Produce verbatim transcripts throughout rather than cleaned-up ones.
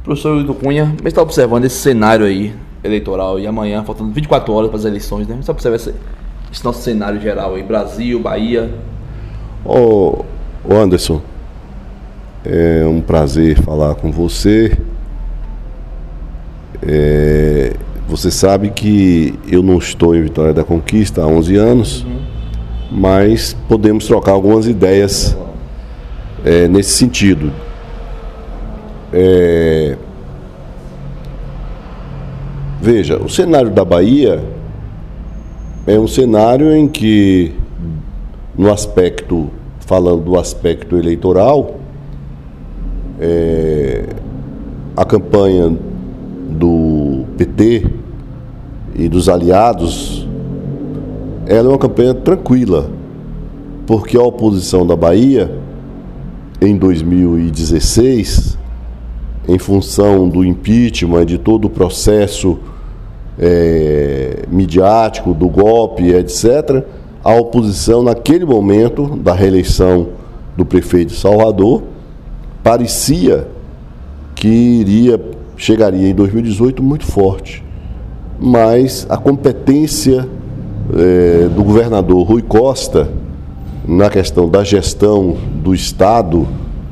Professor Hildo Cunha, você está observando esse cenário aí eleitoral e amanhã, faltando vinte e quatro horas para as eleições, né? Você observa esse, esse nosso cenário geral aí, Brasil, Bahia. Ô, ô Anderson, é um prazer falar com você. É, você sabe que eu não estou em Vitória da Conquista há onze anos, uhum. mas podemos trocar algumas ideias é, nesse sentido. É, veja, o cenário da Bahia é um cenário em que, no aspecto, falando do aspecto eleitoral, é, a campanha do P T e dos aliados, ela é uma campanha tranquila, porque a oposição da Bahia, em dois mil e dezesseis, em função do impeachment, de todo o processo é, midiático, do golpe, etcétera, a oposição, naquele momento da reeleição do prefeito de Salvador, parecia que iria, chegaria em dois mil e dezoito muito forte. Mas a competência é, do governador Rui Costa na questão da gestão do Estado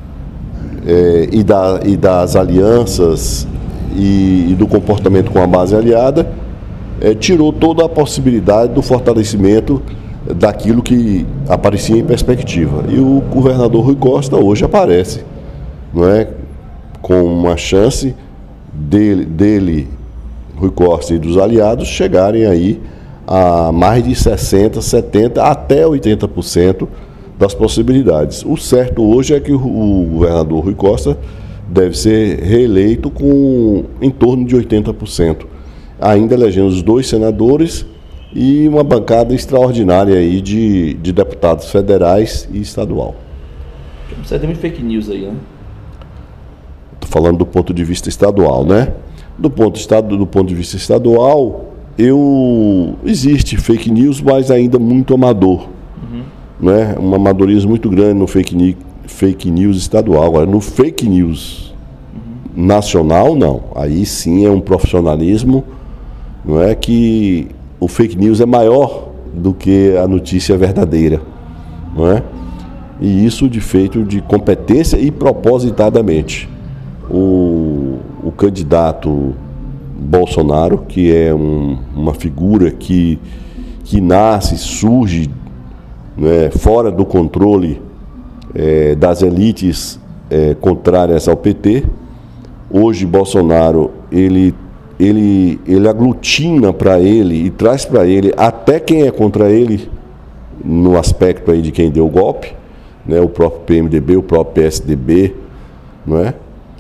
É, e, da, e das alianças e, e do comportamento com a base aliada, é, tirou toda a possibilidade do fortalecimento daquilo que aparecia em perspectiva. E o governador Rui Costa hoje aparece, não é, com uma chance dele, dele, Rui Costa e dos aliados chegarem aí a mais de sessenta por cento, setenta por cento, até oitenta por cento das possibilidades. O certo hoje é que o governador Rui Costa deve ser reeleito com em torno de oitenta por cento, ainda elegendo os dois senadores e uma bancada extraordinária aí de, de deputados federais e estadual. Você tem muito fake news aí, né? Estou falando do ponto de vista estadual, né? Do ponto, estado, do ponto de vista estadual, eu existe fake news, mas ainda muito amador. Né? Um amadorismo muito grande no fake news, fake news estadual. Agora, no fake news uhum. nacional, não. Aí sim é um profissionalismo, não é, que o fake news é maior do que a notícia verdadeira, não é? E isso de feito de competência e propositadamente. O, o candidato Bolsonaro, que é um, uma figura que, que nasce, surge Né, fora do controle é, das elites é, contrárias ao P T. Hoje Bolsonaro ele, ele, ele aglutina para ele e traz para ele até quem é contra ele no aspecto aí de quem deu o golpe, né, o próprio P M D B, o próprio P S D B, não é?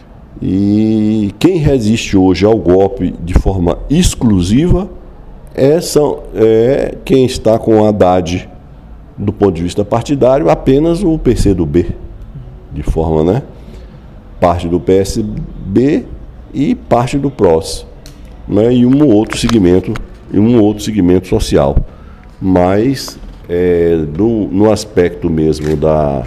E quem resiste hoje ao golpe de forma exclusiva é, são, é quem está com o Haddad. Do ponto de vista partidário, apenas o P C do B, de forma, né? Parte do P S B e parte do P R O S, né? E um outro segmento, e um outro segmento social. Mas é, no, no aspecto mesmo da,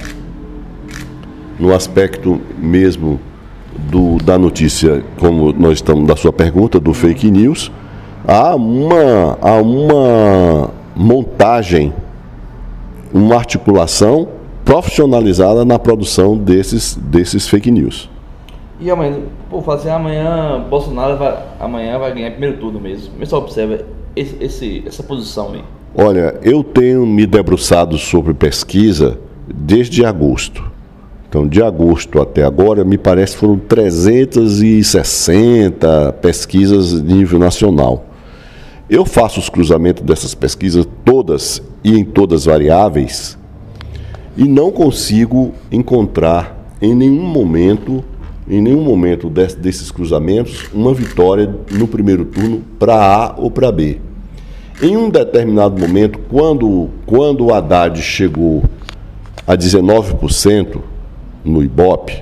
no aspecto mesmo do, da notícia, como nós estamos da sua pergunta, do fake news, há uma, há uma montagem, uma articulação profissionalizada na produção desses, desses fake news. E amanhã, pô, falar assim, amanhã Bolsonaro vai, amanhã vai ganhar primeiro turno mesmo. Como você observa esse, esse, essa posição aí? Olha, eu tenho me debruçado sobre pesquisa desde agosto. Então, de agosto até agora, me parece que foram trezentas e sessenta pesquisas de nível nacional. Eu faço os cruzamentos dessas pesquisas todas e em todas variáveis e não consigo encontrar em nenhum momento, em nenhum momento desse, desses cruzamentos, uma vitória no primeiro turno para A ou para B. Em um determinado momento, quando, quando o Haddad chegou a dezenove por cento no Ibope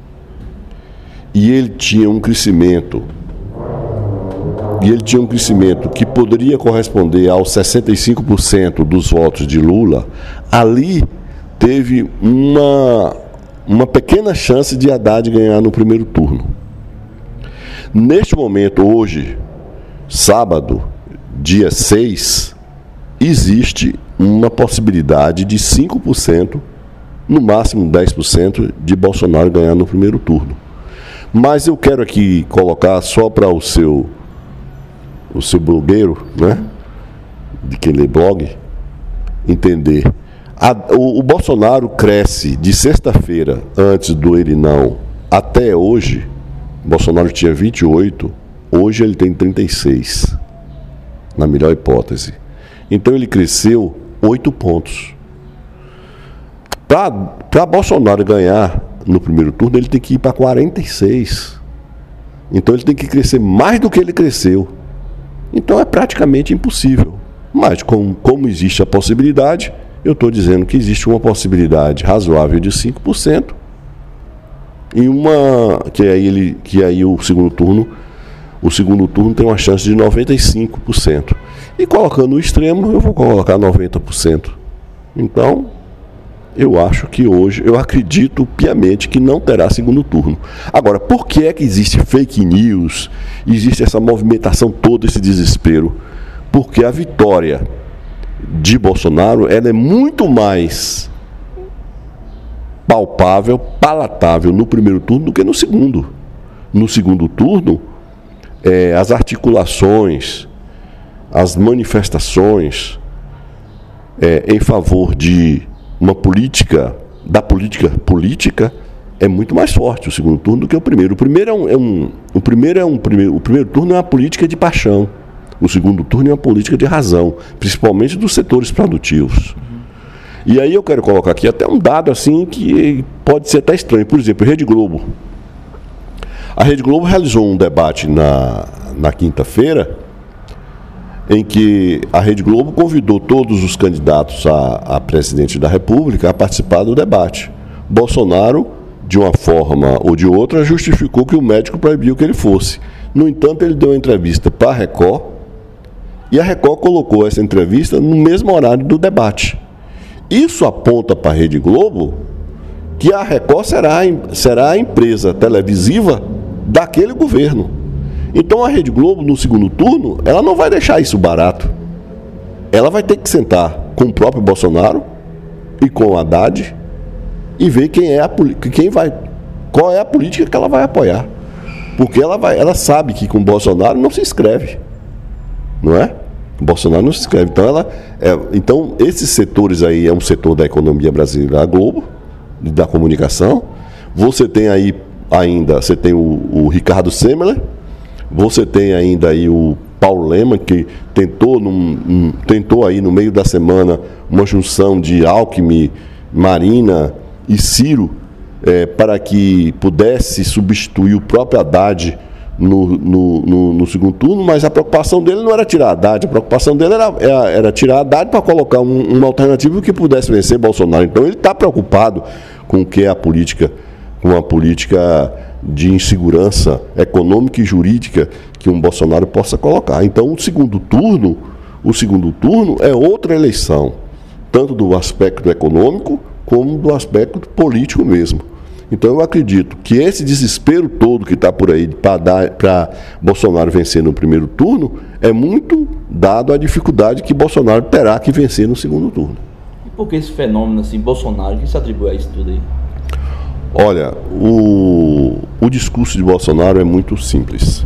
e ele tinha um crescimento E ele tinha um crescimento que poderia corresponder aos sessenta e cinco por cento dos votos de Lula, ali teve uma, uma pequena chance de Haddad ganhar no primeiro turno. Neste momento, hoje, sábado, dia seis, existe uma possibilidade de cinco por cento, no máximo dez por cento, de Bolsonaro ganhar no primeiro turno. Mas eu quero aqui colocar só para o seu, o seu blogueiro, né, de quem lê blog, entender. A, o, o Bolsonaro cresce de sexta-feira, antes do ele não, até hoje. Bolsonaro tinha vinte e oito, hoje ele tem trinta e seis, na melhor hipótese. Então ele cresceu oito pontos. Para Bolsonaro ganhar no primeiro turno, ele tem que ir para quarenta e seis. Então ele tem que crescer mais do que ele cresceu. Então é praticamente impossível. Mas como, como existe a possibilidade, eu estou dizendo que existe uma possibilidade razoável de cinco por cento. E uma que aí ele que aí o segundo turno, o segundo turno tem uma chance de noventa e cinco por cento. E colocando o extremo, eu vou colocar noventa por cento. Então, eu acho que hoje, eu acredito piamente que não terá segundo turno. Agora, por que é que existe fake news, existe essa movimentação toda, esse desespero? Porque a vitória de Bolsonaro, ela é muito mais palpável, palatável no primeiro turno do que no segundo. No segundo turno, é, as articulações, as manifestações é, em favor de uma política, da política política, é muito mais forte o segundo turno do que o primeiro. O primeiro é um, é um, o primeiro é um primeiro, o primeiro turno é uma política de paixão. O segundo turno é uma política de razão, principalmente dos setores produtivos. E aí eu quero colocar aqui até um dado assim que pode ser até estranho. Por exemplo, a Rede Globo. A Rede Globo realizou um debate na, na quinta-feira, em que a Rede Globo convidou todos os candidatos a, a presidente da República a participar do debate. Bolsonaro, de uma forma ou de outra, justificou que o médico proibiu que ele fosse. No entanto, ele deu uma entrevista para a Record, e a Record colocou essa entrevista no mesmo horário do debate. Isso aponta para a Rede Globo que a Record será, será a empresa televisiva daquele governo. Então a Rede Globo, no segundo turno, ela não vai deixar isso barato. Ela vai ter que sentar com o próprio Bolsonaro e com o Haddad e ver quem é a, quem vai, qual é a política que ela vai apoiar. Porque ela, vai, ela sabe que com o Bolsonaro não se inscreve. Não é? O Bolsonaro não se inscreve. Então, ela, é, então, esses setores aí é um setor da economia brasileira, a Globo, da comunicação. Você tem aí ainda, você tem o, o Ricardo Semler, você tem ainda aí o Paulo Leman, que tentou, num, um, tentou aí no meio da semana uma junção de Alckmin, Marina e Ciro, é, para que pudesse substituir o próprio Haddad No, no, no, no segundo turno, mas a preocupação dele não era tirar Haddad, a preocupação dele era, era, era tirar Haddad para colocar um, uma alternativa que pudesse vencer Bolsonaro. Então ele está preocupado com o que é a política, com a política de insegurança econômica e jurídica que um Bolsonaro possa colocar. Então o segundo turno, o segundo turno é outra eleição, tanto do aspecto econômico como do aspecto político mesmo. Então eu acredito que esse desespero todo que está por aí para Bolsonaro vencer no primeiro turno é muito dado à dificuldade que Bolsonaro terá que vencer no segundo turno. E por que esse fenômeno assim, Bolsonaro, que se atribui a isso tudo aí? Olha, o, o discurso de Bolsonaro é muito simples.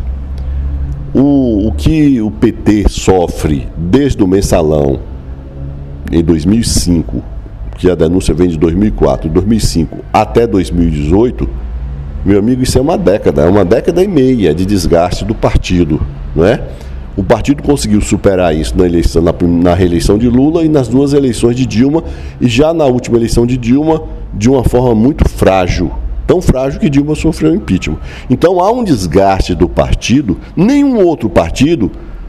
O, o que o P T sofre desde o mensalão em dois mil e cinco, que a denúncia vem de dois mil e quatro, dois mil e cinco até dois mil e dezoito, meu amigo, isso é uma década, é uma década e meia de desgaste do partido, não é? O partido conseguiu superar isso na eleição, na, na reeleição de Lula e nas duas eleições de Dilma, e já na última eleição de Dilma, de uma forma muito frágil, tão frágil que Dilma sofreu impeachment. Então há um desgaste do partido, nenhum outro partido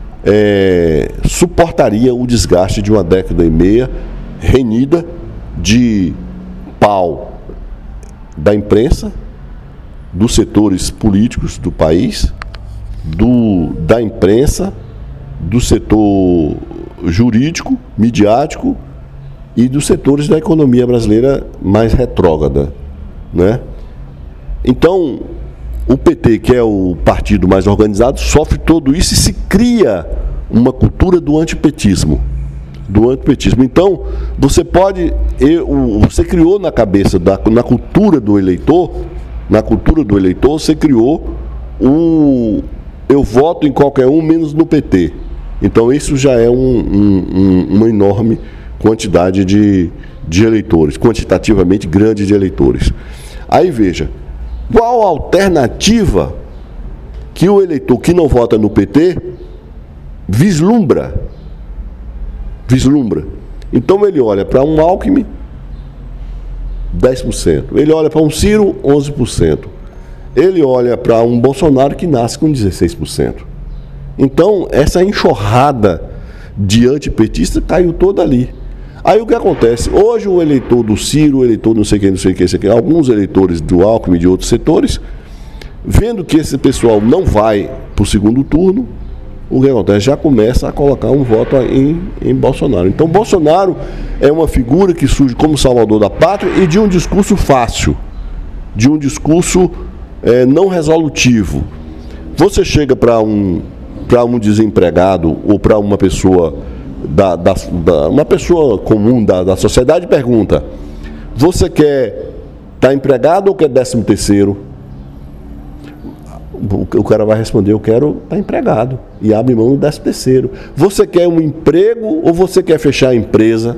é, suportaria o desgaste de uma década e meia renhida de pau da imprensa, dos setores políticos do país, do, da imprensa, do setor jurídico, midiático e dos setores da economia brasileira mais retrógrada, né? Então, o P T, que é o partido mais organizado, sofre tudo isso e se cria uma cultura do antipetismo. Do antipetismo. Então, você pode, eu, você criou na cabeça, da, na cultura do eleitor, na cultura do eleitor, você criou um, eu voto em qualquer um menos no P T. Então, isso já é um, um, um, uma enorme quantidade de, de eleitores, quantitativamente grande de eleitores. Aí, veja, qual a alternativa que o eleitor que não vota no P T vislumbra? Vislumbra. Então ele olha para um Alckmin, dez por cento. Ele olha para um Ciro, onze por cento. Ele olha para um Bolsonaro que nasce com dezesseis por cento. Então, essa enxurrada de antipetistas caiu toda ali. Aí o que acontece? Hoje o eleitor do Ciro, o eleitor não sei quem, não sei quem, não sei quem, alguns eleitores do Alckmin e de outros setores, vendo que esse pessoal não vai para o segundo turno, o que acontece? Já começa a colocar um voto em, em Bolsonaro. Então, Bolsonaro é uma figura que surge como salvador da pátria e de um discurso fácil, de um discurso é, não resolutivo. Você chega para um, para um desempregado ou para uma pessoa, da, da, da, uma pessoa comum da, da sociedade e pergunta: você quer estar empregado ou quer décimo terceiro? O cara vai responder: eu quero estar empregado, e abre mão do décimo terceiro. Você quer um emprego ou você quer fechar a empresa?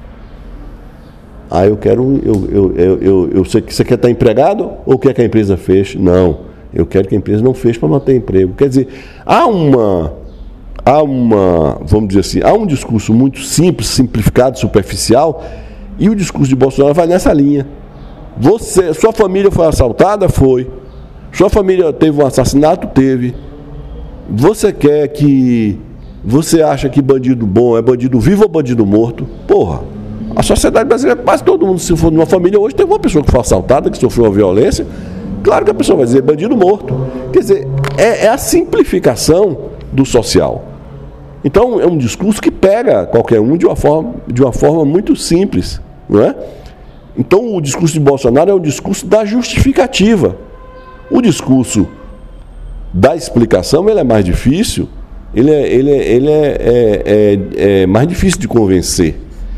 Ah, eu quero, eu, eu, eu, eu, eu sei que você quer estar empregado ou quer que a empresa feche? Não, eu quero que a empresa não feche para manter emprego. Quer dizer, há uma, há uma, vamos dizer assim, há um discurso muito simples, simplificado, superficial, e o discurso de Bolsonaro vai nessa linha. Você, sua família foi assaltada? Foi. Sua família teve um assassinato? Teve. Você quer que... Você acha que bandido bom é bandido vivo ou bandido morto? Porra, a sociedade brasileira, quase todo mundo, se for numa família hoje, teve uma pessoa que foi assaltada, que sofreu uma violência, claro que a pessoa vai dizer bandido morto. Quer dizer, é, é a simplificação do social. Então, é um discurso que pega qualquer um de uma forma, de uma forma muito simples, não é? Então, o discurso de Bolsonaro é o discurso da justificativa. O discurso da explicação ele é mais difícil, ele é, ele é, ele é, é, é, é mais difícil de convencer,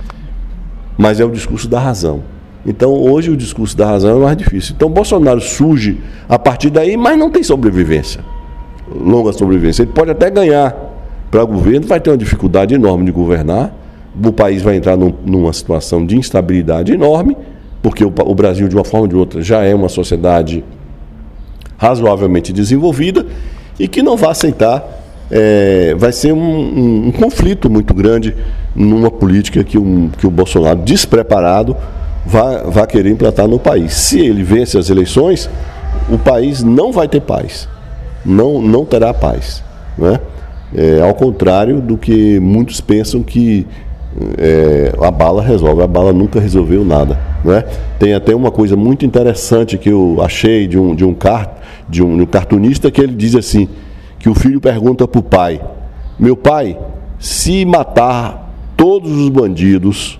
mas é o discurso da razão. Então, hoje o discurso da razão é mais difícil. Então, Bolsonaro surge a partir daí, mas não tem sobrevivência, longa sobrevivência. Ele pode até ganhar para o governo, vai ter uma dificuldade enorme de governar, o país vai entrar num, numa situação de instabilidade enorme, porque o, o Brasil, de uma forma ou de outra, já é uma sociedade razoavelmente desenvolvida e que não vai aceitar, é, vai ser um, um, um conflito muito grande numa política que, um, que o Bolsonaro, despreparado, vai, vai querer implantar no país. Se ele vence as eleições, o país não vai ter paz, não, não terá paz, não é? É, ao contrário do que muitos pensam que é, a bala resolve. A bala nunca resolveu nada, não é? Tem até uma coisa muito interessante que eu achei de um, de um, car, de um, de um cartunista, que ele diz assim, que o filho pergunta para o pai: meu pai, se matar todos os bandidos,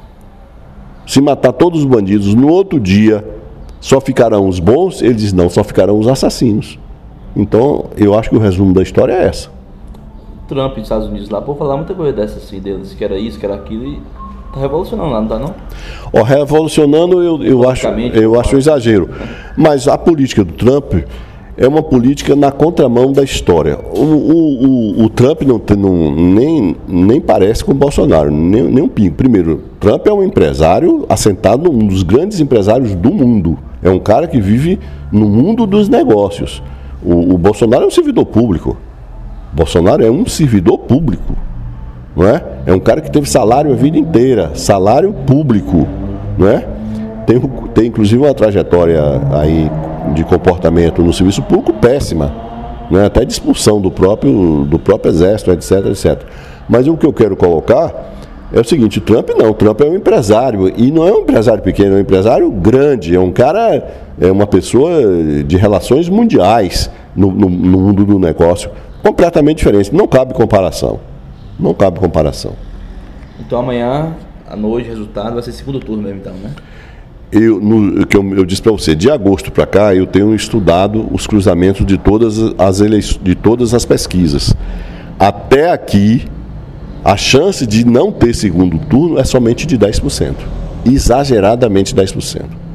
se matar todos os bandidos, no outro dia só ficarão os bons? Ele diz: não, só ficarão os assassinos. Então, eu acho que o resumo da história é essa. Trump dos Estados Unidos lá, por falar muita coisa dessa assim, deles, que era isso, que era aquilo, e tá revolucionando lá, não tá não? Ó, revolucionando eu, eu acho, eu acho um exagero. Mas a política do Trump é uma política na contramão da história. O, o, o, o Trump não, não, nem, nem parece com o Bolsonaro, nem, nem um pingo. Primeiro, Trump é um empresário assentado, um dos grandes empresários do mundo. É um cara que vive no mundo dos negócios. O, o Bolsonaro é um servidor público. Bolsonaro é um servidor público, não é? É um cara que teve salário a vida inteira, salário público, não é? Tem, tem inclusive uma trajetória aí de comportamento no serviço público péssima, não é? Até de expulsão do próprio, do próprio exército, etc, etcétera. Mas o que eu quero colocar é o seguinte: Trump não, Trump é um empresário, e não é um empresário pequeno, é um empresário grande, é um cara, é uma pessoa de relações mundiais no, no, no mundo do negócio, completamente diferente, não cabe comparação, não cabe comparação. Então amanhã, à noite, o resultado vai ser segundo turno mesmo, então, né? eu, no, que eu, eu disse para você, de agosto para cá, eu tenho estudado os cruzamentos de todas as, eleições, de todas as pesquisas. Até aqui, a chance de não ter segundo turno é somente de dez por cento. Exageradamente dez por cento.